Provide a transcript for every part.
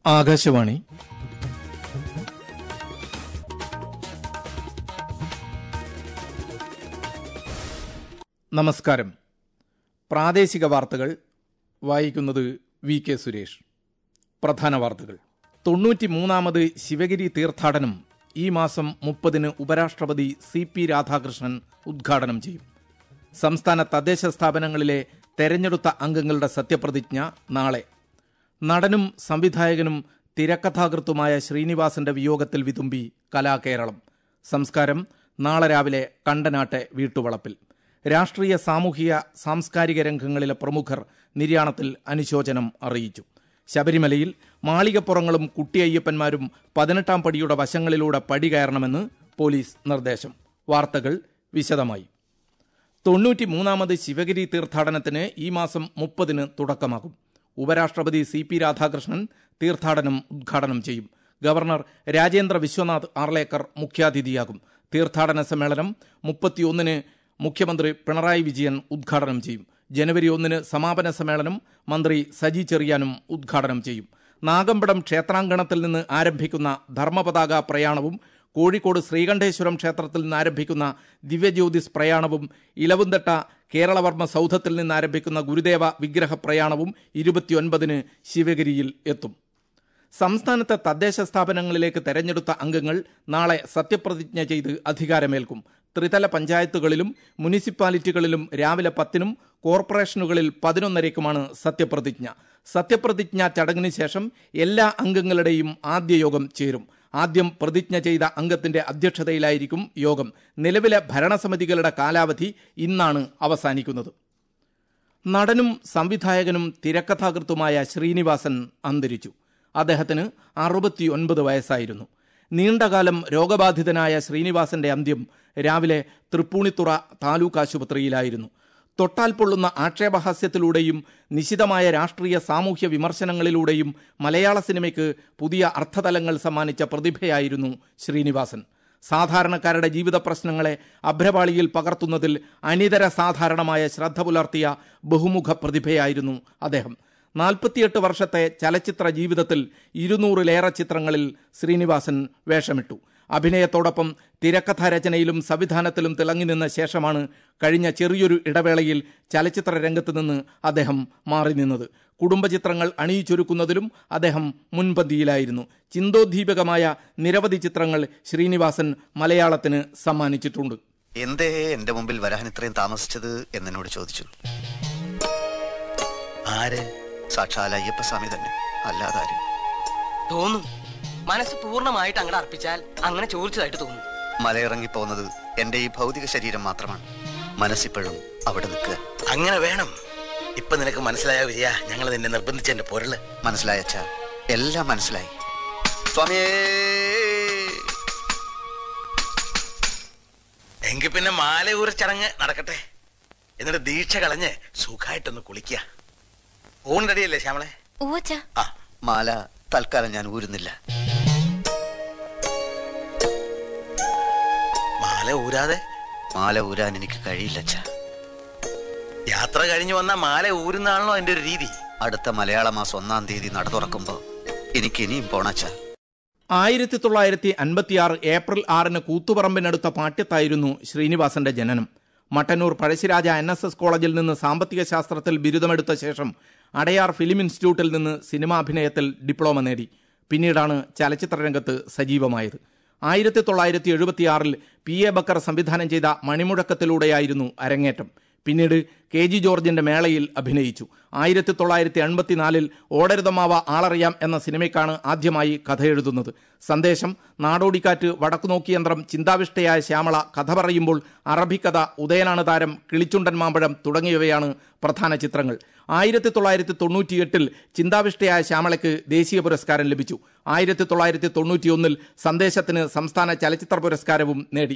ആകാശവാണി. നമസ്കാരം. പ്രാദേശിക വാർത്തകൾ വായിക്കുന്നത് വി കെ സുരേഷ്. പ്രധാന വാർത്തകൾ. 93ാമത് ശിവഗിരി തീർത്ഥാടനം ഈ മാസം 30-ന് ഉപരാഷ്ട്രപതി CP രാധാകൃഷ്ണൻ ഉദ്ഘാടനം ചെയ്യും. സംസ്ഥാന തദ്ദേശ സ്ഥാപനങ്ങളിലെ തെരഞ്ഞെടുത്ത അംഗങ്ങളുടെ സത്യപ്രതിജ്ഞ നാളെ. നടനും സംവിധായകനും തിരക്കഥാകൃത്തുമായ ശ്രീനിവാസന്റെ വിയോഗത്തിൽ വിതുമ്പി കലാകേരളം. സംസ്കാരം നാളെ രാവിലെ കണ്ടനാട്ടെ വീട്ടുവളപ്പിൽ. രാഷ്ട്രീയ, സാമൂഹിക, സാംസ്കാരിക രംഗങ്ങളിലെ പ്രമുഖർ നിര്യാണത്തിൽ അനുശോചനം അറിയിച്ചു. ശബരിമലയിൽ മാളികപ്പുറങ്ങളും കുട്ടിയയ്യപ്പന്മാരും 18ാം പടിയുടെ വശങ്ങളിലൂടെ പടി കയറണമെന്ന് പോലീസ് നിർദ്ദേശം. വാർത്തകൾ വിശദമായി. 93ാമത് ശിവഗിരി തീർത്ഥാടനത്തിന് ഈ മാസം 30-ന് തുടക്കമാകും. ഉപരാഷ്ട്രപതി CP രാധാകൃഷ്ണൻ തീർത്ഥാടനം ഉദ്ഘാടനം ചെയ്യും. ഗവർണർ രാജേന്ദ്ര വിശ്വനാഥ് ആർലേക്കർ മുഖ്യാതിഥിയാകും. തീർത്ഥാടന സമ്മേളനം 31-ന് മുഖ്യമന്ത്രി പിണറായി വിജയൻ ഉദ്ഘാടനം ചെയ്യും. ജനുവരി 1-ന് സമാപന സമ്മേളനം മന്ത്രി സജി ചെറിയാനും ഉദ്ഘാടനം ചെയ്യും. നാഗമ്പടം ക്ഷേത്രാങ്കണത്തിൽ നിന്ന് ആരംഭിക്കുന്ന ധർമ്മപതാക പ്രയാണവും കോഴിക്കോട് ശ്രീകണ്ഠേശ്വരം ക്ഷേത്രത്തിൽ നിന്ന് ആരംഭിക്കുന്ന ദിവ്യജ്യോതിസ് പ്രയാണവും ഇലവുന്തട്ട കേരളവർമ്മ സൗധത്തിൽ നിന്ന് ആരംഭിക്കുന്ന ഗുരുദേവ വിഗ്രഹ പ്രയാണവും 29-ന് ശിവഗിരിയിൽ എത്തും. സംസ്ഥാനത്തെ തദ്ദേശ സ്ഥാപനങ്ങളിലേക്ക് തെരഞ്ഞെടുത്ത അംഗങ്ങൾ നാളെ സത്യപ്രതിജ്ഞ ചെയ്ത് അധികാരമേൽക്കും. ത്രിതല പഞ്ചായത്തുകളിലും മുനിസിപ്പാലിറ്റികളിലും രാവിലെ 10-നും കോർപ്പറേഷനുകളിൽ 11:30-ക്കുമാണ് സത്യപ്രതിജ്ഞ. സത്യപ്രതിജ്ഞാ ചടങ്ങിന് ശേഷം എല്ലാ അംഗങ്ങളുടെയും ആദ്യ യോഗം ചേരും. ആദ്യം പ്രതിജ്ഞ ചെയ്ത അംഗത്തിന്റെ അധ്യക്ഷതയിലായിരിക്കും യോഗം. നിലവിലെ ഭരണസമിതികളുടെ കാലാവധി ഇന്നാണ് അവസാനിക്കുന്നത്. നടനും സംവിധായകനും തിരക്കഥാകൃത്തുമായ ശ്രീനിവാസൻ അന്തരിച്ചു. അദ്ദേഹത്തിന് 69 വയസ്സായിരുന്നു. നീണ്ടകാലം രോഗബാധിതനായ ശ്രീനിവാസന്റെ അന്ത്യം രാവിലെ തൃപ്പൂണിത്തുറ താലൂക്ക് ആശുപത്രിയിലായിരുന്നു. തൊട്ടാൽ പൊള്ളുന്ന ആക്ഷേപഹാസ്യത്തിലൂടെയും നിശിതമായ രാഷ്ട്രീയ സാമൂഹ്യ വിമർശനങ്ങളിലൂടെയും മലയാള സിനിമയ്ക്ക് പുതിയ അർത്ഥതലങ്ങൾ സമ്മാനിച്ച പ്രതിഭയായിരുന്നു ശ്രീനിവാസൻ. സാധാരണക്കാരുടെ ജീവിത പ്രശ്നങ്ങളെ അഭ്രപാളിയിൽ പകർത്തുന്നതിൽ അനിതര സാധാരണമായ ശ്രദ്ധ പുലർത്തിയ ബഹുമുഖ പ്രതിഭയായിരുന്നു അദ്ദേഹം. 48 വർഷത്തെ ചലച്ചിത്ര ജീവിതത്തിൽ 200-ലേറെ ചിത്രങ്ങളിൽ ശ്രീനിവാസൻ വേഷമിട്ടു. അഭിനയത്തോടൊപ്പം തിരക്കഥാരചനയിലും സംവിധാനത്തിലും തിളങ്ങി നിന്ന ശേഷമാണ് കഴിഞ്ഞ ചെറിയൊരു ഇടവേളയിൽ ചലച്ചിത്ര രംഗത്ത് നിന്ന് അദ്ദേഹം മാറി നിന്നത്. കുടുംബചിത്രങ്ങൾ അണിയിച്ചൊരുക്കുന്നതിലും അദ്ദേഹം മുൻപന്തിയിലായിരുന്നു. ചിന്തോദ്ദീപകമായ നിരവധി ചിത്രങ്ങൾ ശ്രീനിവാസൻ മലയാളത്തിന് സമ്മാനിച്ചിട്ടുണ്ട്. എന്തേ എന്റെ മുമ്പിൽ വരാൻ ഇത്രയും താമസിച്ചത് എന്നോട് ചോദിച്ചു. ആര്? സാക്ഷാൽ അയ്യപ്പസ്വാമി തന്നെ, അല്ലാതാരും. തോന്നും മനസ്സ് പൂർണ്ണമായിട്ട് അങ്ങോട്ട് അർപ്പിച്ചാൽ അങ്ങനെ ചോദിച്ചതായിട്ട് തോന്നും. മലയിറങ്ങി പോകുന്നത് എന്റെ ഈ ഭൗതിക ശരീരം മാത്രമാണ്. മനസ്സിപ്പോഴും അവിടെ നിൽക്കുക. അങ്ങനെ വേണം. ഇപ്പൊ നിനക്ക് മനസ്സിലായ വിജയ, ഞങ്ങൾ നിന്നെ നിർബന്ധിച്ചെന്റെ പൊരുള് മനസ്സിലായച്ച, എല്ലാം മനസ്സിലായി. സ്വാമിയേ. എങ്കിൽ പിന്നെ മാലയൂര ചടങ്ങ് നടക്കട്ടെ. എന്നിട്ട് ദീക്ഷ കളഞ്ഞ് സുഖമായിട്ടൊന്ന് കുളിക്കുക. ഊൺ റെഡിയല്ലേ ശ്യാമളെ? മാല തൽക്കാലം ഞാൻ ഊരുന്നില്ല. മാല ഊരാതെ? മാല ഊരാൻ എനിക്ക് കഴിയില്ല. യാത്ര കഴിഞ്ഞു വന്ന മാല ഊരുന്നാണല്ലോ എന്റെ ഒരു രീതി. അടുത്ത മലയാള മാസം 1-ാം തീയതി നട തുറക്കുമ്പോ എനിക്ക് ഇനിയും പോണച്ച. 1956 ഏപ്രിൽ 6-ന് കൂത്തുപറമ്പിനടുത്ത പാട്യത്തായിരുന്നു ശ്രീനിവാസന്റെ ജനനം. മട്ടന്നൂർ പഴശ്ശിരാജ NSS കോളേജിൽ നിന്ന് സാമ്പത്തിക ശാസ്ത്രത്തിൽ ബിരുദമെടുത്ത ശേഷം അടയാർ ഫിലിം ഇൻസ്റ്റിറ്റ്യൂട്ടിൽ നിന്ന് സിനിമാഭിനയത്തിൽ ഡിപ്ലോമ നേടി. പിന്നീടാണ് ചലച്ചിത്രരംഗത്ത് സജീവമായത്. 1976-ൽ PA ബക്കർ സംവിധാനം ചെയ്ത മണിമുഴക്കത്തിലൂടെയായിരുന്നു അരങ്ങേറ്റം. പിന്നീട് KG ജോർജിന്റെ മേളയിൽ അഭിനയിച്ചു. 1984-ൽ ഓടരുതമാവ ആളറിയാം എന്ന സിനിമയ്ക്കാണ് ആദ്യമായി കഥ എഴുതുന്നത്. സന്ദേശം, നാടോടിക്കാറ്റ്, വടക്കുനോക്കിയന്ത്രം, ചിന്താവിഷ്ടയായ ശ്യാമള, കഥ പറയുമ്പോൾ, അറബിക്കഥ, ഉദയനാണ് താരം, കിളിച്ചുണ്ടൻ മാമ്പഴം തുടങ്ങിയവയാണ് പ്രധാന ചിത്രങ്ങൾ. 1998-ൽ ചിന്താവിഷ്ടയായ ശ്യാമളയ്ക്ക് ദേശീയ പുരസ്കാരം ലഭിച്ചു. 1991-ൽ സന്ദേശത്തിന് സംസ്ഥാന ചലച്ചിത്ര പുരസ്കാരവും നേടി.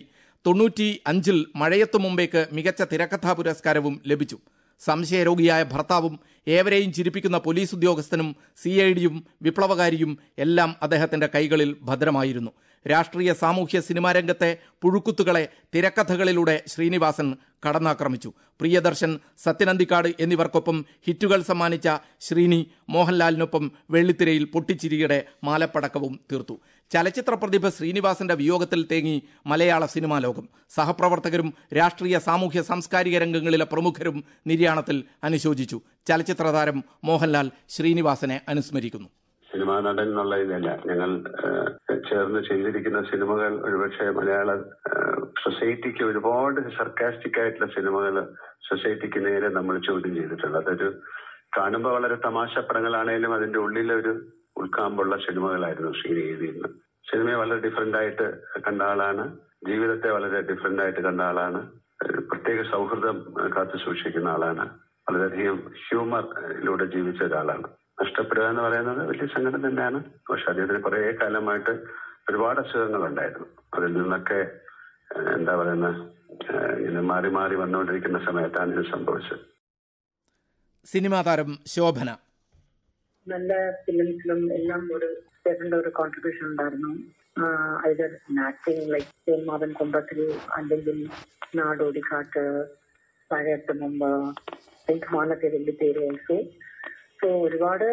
95-ൽ മഴയത്തു മുമ്പേക്ക് മികച്ച തിരക്കഥാ പുരസ്കാരവും ലഭിച്ചു. സംശയരോഗിയായ ഭർത്താവും ഏവരെയും ചിരിപ്പിക്കുന്ന പോലീസ് ഉദ്യോഗസ്ഥനും CIDയും വിപ്ലവകാരിയും എല്ലാം അദ്ദേഹത്തിന്റെ കൈകളിൽ ഭദ്രമായിരുന്നു. രാഷ്ട്രീയ സാമൂഹ്യ സിനിമാ രംഗത്തെ പുഴുക്കുത്തുകളെ തിരക്കഥകളിലൂടെ ശ്രീനിവാസൻ കടന്നാക്രമിച്ചു. പ്രിയദർശൻ, സത്യനന്ദിക്കാട് എന്നിവർക്കൊപ്പം ഹിറ്റുകൾ സമ്മാനിച്ച ശ്രീനി മോഹൻലാലിനൊപ്പം വെള്ളിത്തിരയിൽ പൊട്ടിച്ചിരിയുടെ മാലപ്പടക്കവും തീർത്തു. ചലച്ചിത്ര പ്രതിഭ ശ്രീനിവാസന്റെ വിയോഗത്തിൽ തേങ്ങി മലയാള സിനിമാ ലോകം. സഹപ്രവർത്തകരും രാഷ്ട്രീയ സാമൂഹ്യ സാംസ്കാരിക രംഗങ്ങളിലെ പ്രമുഖരും നിര്യാണത്തിൽ അനുശോചിച്ചു. ചലച്ചിത്ര താരം മോഹൻലാൽ ശ്രീനിവാസനെ അനുസ്മരിക്കുന്നു. സിനിമാ നടൻ എന്നുള്ള ഇതല്ല, ഞങ്ങൾ ചേർന്ന് ചെയ്തിരിക്കുന്ന സിനിമകൾ ഒരുപക്ഷെ മലയാള സൊസൈറ്റിക്ക് ഒരുപാട് സർക്കാസ്റ്റിക് ആയിട്ടുള്ള സിനിമകൾ സൊസൈറ്റിക്ക് നേരെ നമ്മൾ ചോദ്യം ചെയ്തിട്ടുണ്ട്. അതൊരു കാണുമ്പോൾ വളരെ തമാശ പടങ്ങളാണേലും അതിന്റെ ഉള്ളിലൊരു ഉൾക്കാമ്പുള്ള സിനിമകളായിരുന്നു ശ്രീനി എഴുതിയിരുന്നത്. സിനിമയെ വളരെ ഡിഫറെന്റ് ആയിട്ട് കണ്ട ആളാണ്, ജീവിതത്തെ വളരെ ഡിഫറെന്റ് ആയിട്ട് കണ്ട ആളാണ്, പ്രത്യേക സൗഹൃദം കാത്തു സൂക്ഷിക്കുന്ന ആളാണ്, വളരെയധികം ഹ്യൂമറിലൂടെ ജീവിച്ച ഒരാളാണ്. നഷ്ടപ്പെടുക എന്ന് പറയുന്നത് വലിയ സങ്കടം തന്നെയാണ്. പക്ഷെ അദ്ദേഹത്തിന് കുറെ കാലമായിട്ട് ഒരുപാട് അസുഖങ്ങളുണ്ടായിരുന്നു. അതിൽ നിന്നൊക്കെ എന്താ പറയുന്ന ഇങ്ങനെ മാറി മാറി വന്നുകൊണ്ടിരിക്കുന്ന സമയത്താണ് ഇത് സംഭവിച്ചത്. സിനിമാ താരം ശോഭന. നല്ല ഫിലിംസിലും എല്ലാം ഒരു കോൺട്രിബ്യൂഷൻ ഉണ്ടായിരുന്നു. ഐദർ ആക്ടിങ് ലൈക്ക് മാതൻ കുമ്പത്തിൽ, അല്ലെങ്കിൽ നാടോടിക്കാട്ട്, പഴയത്ത് മുമ്പ്, മാനത്തെ വെള്ളിത്തേര് ഓൾസോ. സോ ഒരുപാട്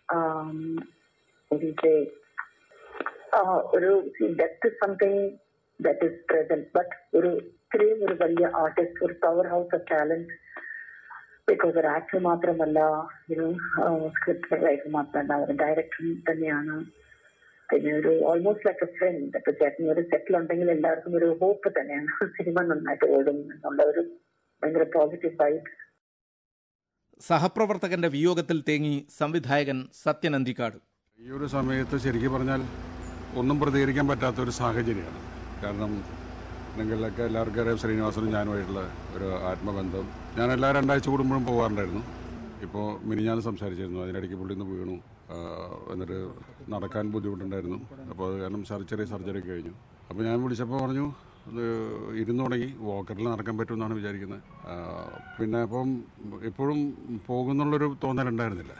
ഒരു depth is something that is present. But ഇത്രയും ഒരു വലിയ ആർട്ടിസ്റ്റ്, ഒരു power house of talent. Because ഒരു ആക്ടർ മാത്രമല്ല, സ്ക്രിപ്റ്റ് റൈറ്റർ മാത്രമല്ല, ഒരു ഡയറക്ടർ തന്നെയാണ്. പിന്നെ ഒരു ഓൾമോസ്റ്റ് ലൈക്ക് എ ഫ്രണ്ട്. ഇപ്പൊ ചേട്ടൻ ഒരു സെറ്റിലുണ്ടെങ്കിൽ എല്ലാവർക്കും ഒരു ഹോപ്പ് തന്നെയാണ് സിനിമ നന്നായിട്ട് ഓടും എന്നുള്ള ഒരു ഭയങ്കര പോസിറ്റീവ് വൈബ്. സഹപ്രവർത്തകന്റെ വിയോഗത്തിൽ തേങ്ങി സംവിധായകൻ സത്യനന്ദിക്കാട്. ഈ ഒരു സമയത്ത് ശരിക്കും പറഞ്ഞാൽ ഒന്നും പ്രതികരിക്കാൻ പറ്റാത്തൊരു സാഹചര്യമാണ്. കാരണം നിങ്ങളിലൊക്കെ എല്ലാവർക്കും അറിയാം ശ്രീനിവാസനും ഞാനുമായിട്ടുള്ള ഒരു ആത്മബന്ധം. ഞാൻ എല്ലാ 2 ആഴ്ച കൂടുമ്പോഴും പോകാറുണ്ടായിരുന്നു. ഇപ്പോൾ മിനിഞ്ഞാന്ന് സംസാരിച്ചിരുന്നു, അതിനിടയ്ക്ക് പുള്ളി നിന്ന് വീണു, എന്നിട്ട് നടക്കാൻ ബുദ്ധിമുട്ടുണ്ടായിരുന്നു. അപ്പോൾ അത് കാരണം ചെറിയ സർജറി കഴിഞ്ഞു. അപ്പോൾ ഞാൻ വിളിച്ചപ്പോൾ പറഞ്ഞു ഇരുന്ന് തുടങ്ങി, വോക്കറിൽ നടക്കാൻ പറ്റുമെന്നാണ് വിചാരിക്കുന്നത്. പിന്നെ അപ്പം എപ്പോഴും പോകുന്നുള്ളൊരു തോന്നലുണ്ടായിരുന്നില്ല.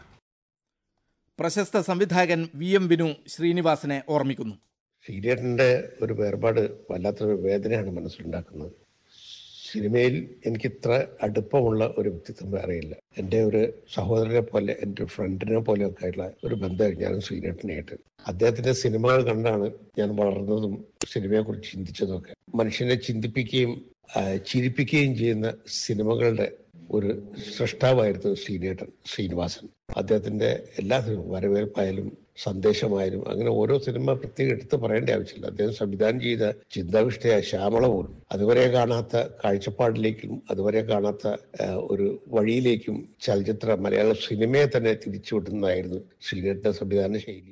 പ്രശസ്ത സംവിധായകൻ VM വിനു ശ്രീനിവാസനെ ഓർമ്മിക്കുന്നു. ശ്രീനേട്ടൻ്റെ ഒരു വേർപാട് വല്ലാത്തൊരു വേദനയാണ് മനസ്സിലുണ്ടാക്കുന്നത്. സിനിമയിൽ എനിക്കിത്ര അടുപ്പമുള്ള ഒരു വ്യക്തിത്വം വേറെയില്ല. എൻ്റെ ഒരു സഹോദരനെ പോലെ, എൻ്റെ ഫ്രണ്ടിനെ പോലെയൊക്കെ ആയിട്ടുള്ള ഒരു ബന്ധം ഞാനും ശ്രീനേട്ടനായിട്ട്. അദ്ദേഹത്തിന്റെ സിനിമകൾ കണ്ടാണ് ഞാൻ വളർന്നതും സിനിമയെക്കുറിച്ച് ചിന്തിച്ചതൊക്കെ. മനുഷ്യനെ ചിന്തിപ്പിക്കുകയും ചിരിപ്പിക്കുകയും ചെയ്യുന്ന സിനിമകളുടെ ഒരു സൃഷ്ടാവായിരുന്നു ശ്രീനിവാസൻ. അദ്ദേഹത്തിന്റെ എല്ലാ വരവേൽപ്പായാലും സന്ദേശമായാലും അങ്ങനെ ഓരോ സിനിമ പ്രത്യേകം എടുത്ത് പറയേണ്ട ആവശ്യമില്ല. അദ്ദേഹം സംവിധാനം ചെയ്ത ചിന്താവിഷ്ടയ ശ്യാമള പോലും അതുവരെ കാണാത്ത കാഴ്ചപ്പാടിലേക്കും അതുവരെ കാണാത്ത ഒരു വഴിയിലേക്കും മലയാള സിനിമയെ തന്നെ തിരിച്ചുവിട്ടുന്നതായിരുന്നു ശ്രീനേട്ടന്റെ സംവിധാന ശൈലി.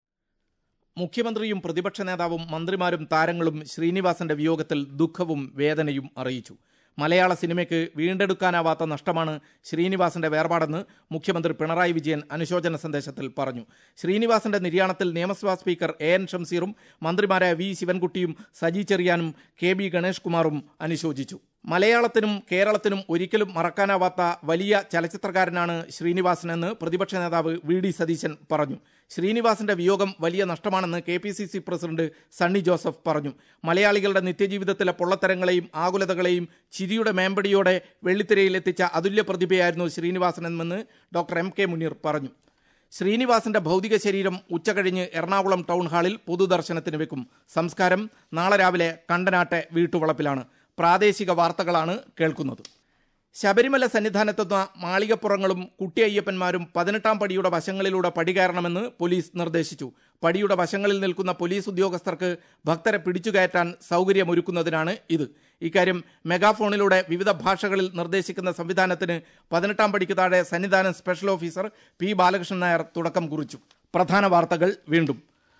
മുഖ്യമന്ത്രിയും പ്രതിപക്ഷ നേതാവും മന്ത്രിമാരും താരങ്ങളും ശ്രീനിവാസന്റെ വിയോഗത്തിൽ ദുഃഖവും വേദനയും അറിയിച്ചു. മലയാള സിനിമയ്ക്ക് വീണ്ടെടുക്കാനാവാത്ത നഷ്ടമാണ് ശ്രീനിവാസന്റെ വേർപാടെന്ന് മുഖ്യമന്ത്രി പിണറായി വിജയൻ അനുശോചന സന്ദേശത്തിൽ പറഞ്ഞു. ശ്രീനിവാസന്റെ നിര്യാണത്തിൽ നിയമസഭാ സ്പീക്കർ AN ഷംസീറും മന്ത്രിമാരായ V ശിവൻകുട്ടിയും സജി ചെറിയാനും KB ഗണേഷ് കുമാറും അനുശോചിച്ചു. മലയാളത്തിനും കേരളത്തിനും ഒരിക്കലും മറക്കാനാവാത്ത വലിയ ചലച്ചിത്രകാരനാണ് ശ്രീനിവാസനെന്ന് പ്രതിപക്ഷ നേതാവ് VD സതീശൻ പറഞ്ഞു. ശ്രീനിവാസന്റെ വിയോഗം വലിയ നഷ്ടമാണെന്ന് KPCC പ്രസിഡന്റ് സണ്ണി ജോസഫ് പറഞ്ഞു. മലയാളികളുടെ നിത്യജീവിതത്തിലെ പൊള്ളത്തരങ്ങളെയും ആകുലതകളെയും ചിരിയുടെ മേമ്പടിയോടെ വെള്ളിത്തിരയിൽ എത്തിച്ച അതുല്യ പ്രതിഭയായിരുന്നു ശ്രീനിവാസനെന്ന് ഡോക്ടർ MK മുനീർ പറഞ്ഞു. ശ്രീനിവാസന്റെ ഭൗതിക ശരീരം ഉച്ചകഴിഞ്ഞ് എറണാകുളം ടൗൺ ഹാളിൽ പൊതുദർശനത്തിന് വെക്കും. സംസ്കാരം നാളെ രാവിലെ കണ്ടനാട്ടെ വീട്ടുവളപ്പിലാണ്. പ്രാദേശിക വാർത്തകളാണ് കേൾക്കുന്നത്. ശബരിമല സന്നിധാനത്തെത്തുന്ന മാളികപ്പുറങ്ങളും കുട്ടിയയ്യപ്പന്മാരും 18-ാം പടിയുടെ വശങ്ങളിലൂടെ പടി കയറണമെന്ന് പോലീസ് നിർദ്ദേശിച്ചു. പടിയുടെ വശങ്ങളിൽ നിൽക്കുന്ന പോലീസ് ഉദ്യോഗസ്ഥർക്ക് ഭക്തരെ പിടിച്ചുകയറ്റാൻ സൗകര്യമൊരുക്കുന്നതിനാണ് ഇത്. ഇക്കാര്യം മെഗാഫോണിലൂടെ വിവിധ ഭാഷകളിൽ നിർദ്ദേശിക്കുന്ന സംവിധാനത്തിന് 18-ാം പടിക്ക് താഴെ Sannidhanam special officer P Balakrishnan Nair തുടക്കം കുറിച്ചു. പ്രധാന വാർത്തകൾ വീണ്ടും.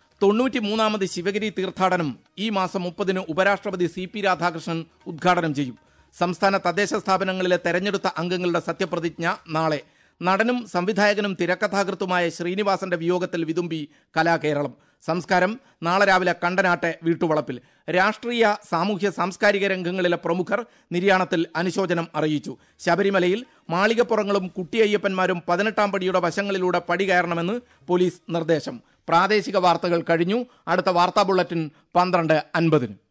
93ാമത് ശിവഗിരി തീർത്ഥാടനം ഈ മാസം 30-ന് ഉപരാഷ്ട്രപതി CP രാധാകൃഷ്ണൻ ഉദ്ഘാടനം ചെയ്യും. സംസ്ഥാന തദ്ദേശ സ്ഥാപനങ്ങളിലെ തെരഞ്ഞെടുത്ത അംഗങ്ങളുടെ സത്യപ്രതിജ്ഞ നാളെ. നടനും സംവിധായകനും തിരക്കഥാകൃത്തുമായ ശ്രീനിവാസന്റെ വിയോഗത്തിൽ വിതുമ്പി കലാകേരളം. സംസ്കാരം നാളെ രാവിലെ കണ്ടനാട്ടെ വീട്ടുവളപ്പിൽ. രാഷ്ട്രീയ, സാമൂഹ്യ, സാംസ്കാരിക രംഗങ്ങളിലെ പ്രമുഖർ നിര്യാണത്തിൽ അനുശോചനം അറിയിച്ചു. ശബരിമലയിൽ മാളികപ്പുറങ്ങളും കുട്ടിയയ്യപ്പന്മാരും 18-ാം പടിയുടെ വശങ്ങളിലൂടെ പടി കയറണമെന്ന് പോലീസ് നിർദ്ദേശം. പ്രാദേശിക വാർത്തകൾ കഴിഞ്ഞു. അടുത്ത വാർത്താ ബുള്ളറ്റിൻ 12:50.